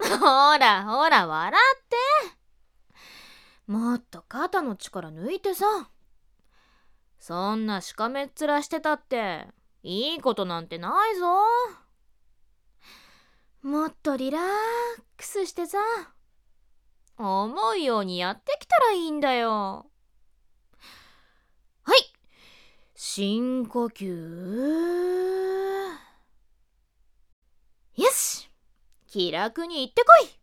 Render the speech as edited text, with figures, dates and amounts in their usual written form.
ほらほら笑って。もっと肩の力抜いてさ。そんなしかめっ面してたっていいことなんてないぞ。もっとリラックスしてさ、思うようにやってきたらいいんだよ。はい、深呼吸。よし、気楽に行ってこい。